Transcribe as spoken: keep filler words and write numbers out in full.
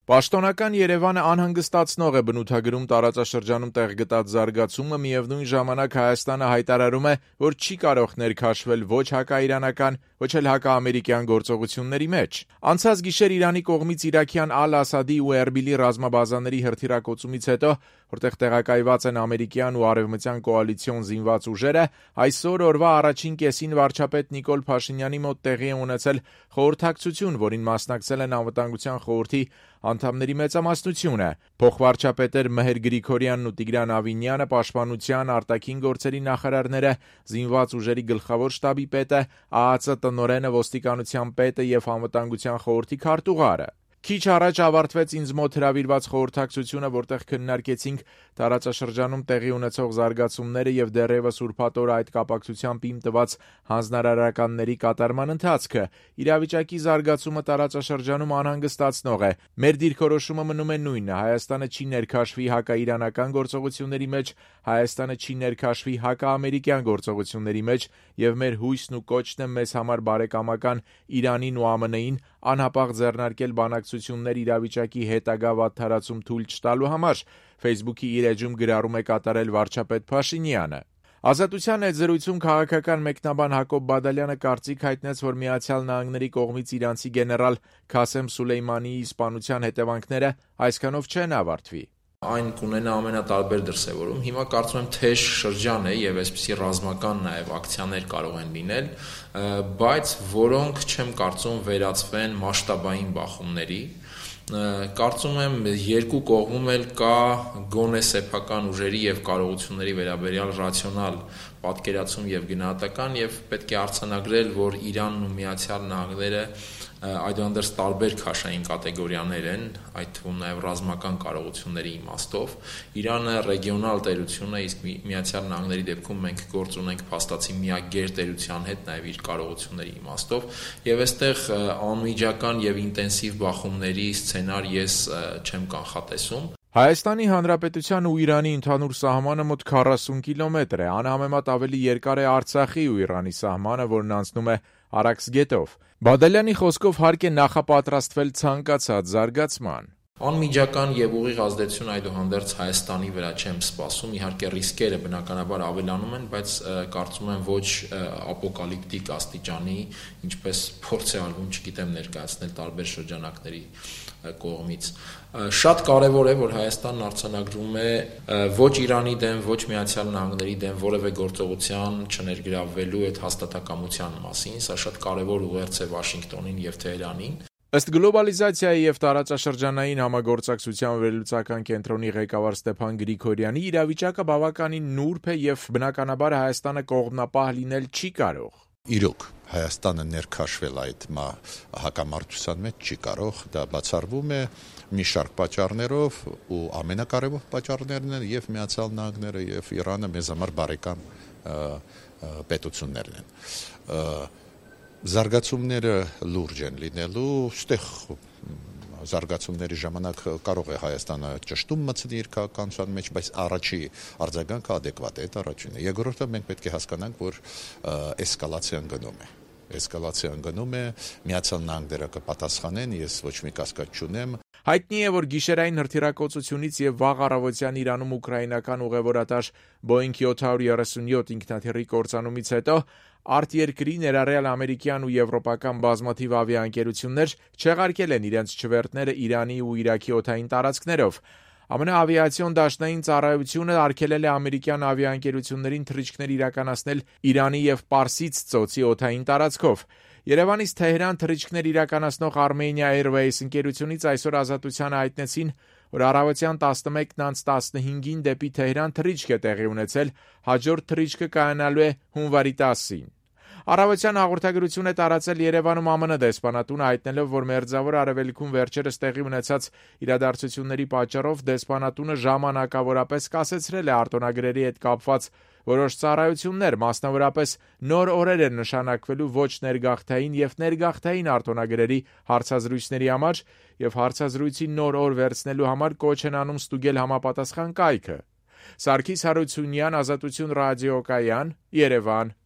Պաշտոնական Երևանը անհանգստացնող է բնութագրում տարածաշրջանում տեղ գտած զարգացումը, միևնույն ժամանակ Հայաստանը հայտարարում է, որ չի կարող ներքաշվել ոչ հակաիրանական, ոչ էլ հակաամերիկյան գործողությունների մեջ։ Անցած գիշեր Իրանի կողմից իրաքյան Ալ-Ասադի ու Էրբիլի ռազմաբազաների հրթիռակոծումից հետո, որտեղ տեղակայված են ամերիկյան ու արևմտյան կոալիցիոն զինված ուժերը, այսօր օրվա առաջին կեսին վարչապետ Նիկոլ Փաշինյանի մոտ տեղի է ունեցել խորհրդակցություն, որին մասնակցել են Անվտանգության խորհրդի անդամների մեծամասնությունը։ Փոխվարչապետեր Մհեր Գրիգորյանն ու Տիգրան Ավինյանը, Պաշտպանության, արտաքին գործերի նախարարները, զինված ուժերի գլխավոր շտաբի պետը, ԱԱԾ տնօրենը, ոստիկանության պետը եւ Անվտանգության խորհրդի քարտուղարը։ Քիչ առաջ ավարտվեց ինձ մոտ հրավիրված խորհրդակցությունը, որտեղ քննարկեցինք տարածաշրջանում տեղի ունեցող զարգացումները եւ դեռևս ուրբաթ օրը այդ կապակցությամբ իմ տված հանձնարարականների կատարման ընթացքը։ Իրավիճակի զարգացումը տարածաշրջանում անհանգստացնող է։ Մեր դիրքորոշումը մնում է նույնը. Հայաստանը չի ներքաշվի հակաիրանական գործողությունների մեջ, Հայաստանը չի ներքաշվի հակաամերիկյան գործողությունների մեջ եւ մեր հույսն ու կոչն է մեզ համար բարեկամական Իրանին ու ԱՄՆ-ին անհապաղ ձեռնարկել բանակցություններ իրավիճակի հետագա վատթարացում թույլ չտալու համար, Facebook-ի իր էջում գրառում է կատարել վարչապետ Փաշինյանը։ Ազատության հետ զրույցում քաղաքական մեկնաբան Հակոբ Բադալյանը կարծիք հայտնեց, որ Միացյալ Նահանգների կողմից իրանցի գեներալ Քասեմ Սուլեյմանիի սպանության հետևանքները այսքանով չեն ավարտվի։ Այն կունենա ամենատարբեր դրսևորում։ Հիմա կարծում եմ թեժ շրջան է եւ այսպիսի ռազմական նաեւ ակցիաներ կարող են լինել, բայց որոնք չեմ կարծում վերածվեն մասշտաբային բախումների։ Կարծում եմ երկու կողմում էլ կա գոնե սեփական ուժերի եւ կարողությունների վերաբերյալ ռացիոնալ պատկերացում եւ գնահատական եւ պետք է արձանագրել, որ Իրանն ու Միացյալ Նահանգները այդուհանդերձ տարբեր քաշային կատեգորիաներ են, այդ թվում նաև ռազմական կարողությունների իմաստով։ Իրանը ռեգիոնալ տերություն է, իսկ Միացյալ Նահանգների դեպքում մենք գործ ունենք փաստացի միակ գերտերության հետ, նաև իր կարողությունների իմաստով, եւ այստեղ անմիջական եւ ինտենսիվ բախումների սցենար ես չեմ կանխատեսում։ Հայաստանի Հանրապետության ու Իրանի ընդհանուր սահմանը մոտ քառասուն կիլոմետր է, անհամեմատ ավելի երկար է Արցախի ու Իրանի սահմանը, որն անցնում է Արաքս գետով։ Բադալյանի խոսքով հարկ է նախապատրաստվել ցանկացած զարգացման։ Անմիջական եւ ուղիղ ազդեցություն այդուհանդերձ Հայաստանի վրա չեմ սպասում, իհարկե ռիսկերը բնականաբար ավելանում են, բայց կարծում եմ ոչ ապոկալիպտիկ աստիճանի, ինչպես փորձ է արվում, չգիտեմ, ներկայացնել տարբեր շրջանակների կողմից։ Շատ կարևոր է, որ Հայաստանն արձանագրում է ոչ Իրանի դեմ, ոչ Միացյալ Նահանգների դեմ որևէ գործողության չներգրավվելու այդ հաստատակամության մասին, սա շատ կարևոր ուղերձ է Վաշինգտոնին եւ Թեհրանին։ Ըստ գլոբալիզացիայի եւ տարածաշրջանային համագործակցության վերլուծական կենտրոնի ղեկավար Ստեփան Գրիգորյանի, իրավիճակը բավականին նուրբ է եւ բնականաբար Հայաստանը կողմնապահ լինել չի կարող։ Իրոք Հայաստանը ներքաշվել այդ հակամարտության մեջ չի կարող, դա բացառվում է մի շարք պատճառներով ու ամենակարևոր պատճառներն են եւ Միացյալ Նահանգները եւ Իրանը մեզ համար բարեկամ պետություններն են։ Զարգացումները լուրջ են լինելու, ստեղ զարգացումների ժամանակ կարող է Հայաստանը ճշտում մտցնել իր քաղաքականության մեջ, բայց առաջի արձագանքը ադեկվատ է, դա առաջինը։ Երկրորդը մենք պետք է հասկանանք, որ էսկալացիան գնում է։ Էսկալացիան գնում է, Միացյալ Նահանգները կպատասխանեն, ես ոչ մի կասկած չունեմ։ Հայտնի է, որ գիշերային հրթիռակոծությունից եւ վաղ առավոտյան Իրանում ուկրաինական ուղևորատար Boeing յոթ հարյուր երեսունյոթ ինքնաթիռի կործանումից հետո արտերկրի ներառյալ ամերիկյան ու եվրոպական բազմաթիվ ավիաընկերություններ չեղարկել են իրենց չվերթները Իրանի ու Իրաքի օդային տարածքներով։ ԱՄՆ ավիացիոն դաշնային ծառայությունը արգելել է ամերիկյան ավիաընկերություններին թռիչքներ իրականացնել Իրանի եւ Պարսից ծոցի օդային տարածքով։ Երևանից Թեհրան թռիչքներ իրականացնող Armenia Airways ընկերությունից այսօր Ազատությանը հայտնեցին, որ առավոտյան տասնմեկն անց տասնհինգին դեպի Թեհրան թռիչք է տեղի ունեցել, հաջորդ թռիչքը կայանալու է հունվարի տասին։ Առավոտյան հաղորդագրություն է տարածել Երևանում ԱՄՆ դեսպանատունը, հայտնելով, որ Մերձավոր Արևելքում վերջերս տեղի ունեցած իրադարձությունների պատճառով դեսպանատունը ժամանակավորապես կասեցրել է արտոնագրերի հետ կապված որոշ ծառայություններ, մասնավորապես նոր օրեր են նշանակվելու ոչ ներգաղթային եւ ներգաղթային արտոնագրերի հարցազրույցների համար եւ հարցազրույցի նոր օր վերցնելու համար կոչ են անում ստուգել համապատասխան կայքը։ Սարգիս Հարությունյան, Ազատություն ռադիոկայան, Երևան։